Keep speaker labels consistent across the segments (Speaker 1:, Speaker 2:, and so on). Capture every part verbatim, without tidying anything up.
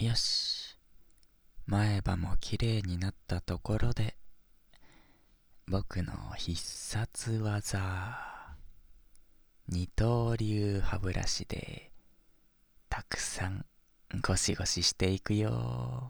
Speaker 1: よし、前歯もきれいになったところで、僕の必殺技、二刀流歯ブラシでたくさんゴシゴシしていくよ。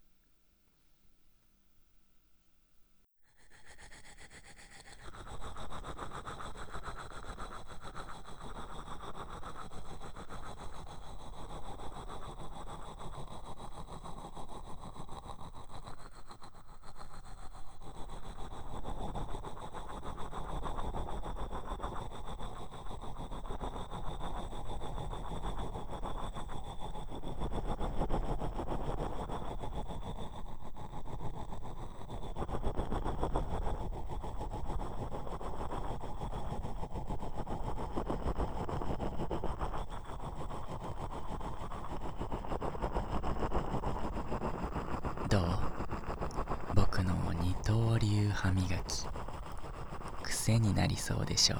Speaker 1: どう？僕の二刀流歯磨き、癖になりそうでしょう。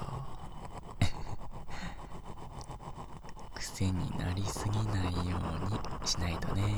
Speaker 1: 癖になりすぎないようにしないとね。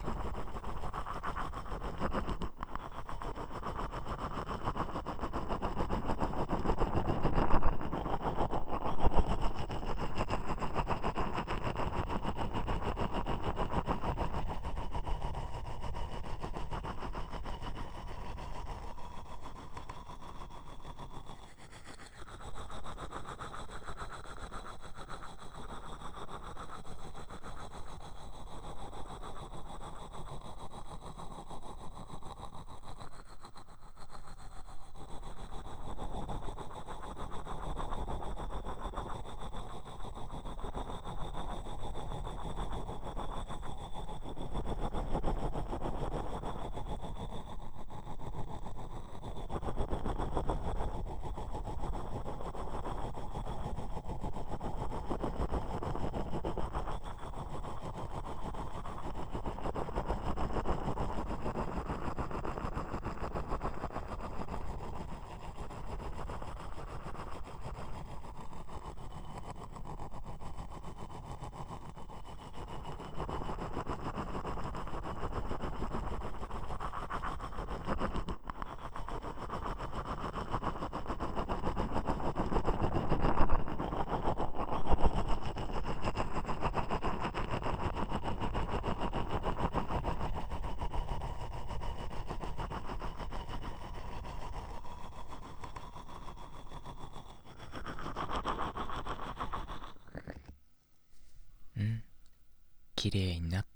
Speaker 1: うん、きれいになった。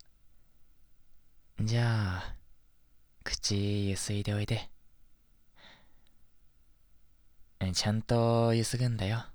Speaker 1: じゃあ口ゆすいでおいで。ちゃんとゆすぐんだよ。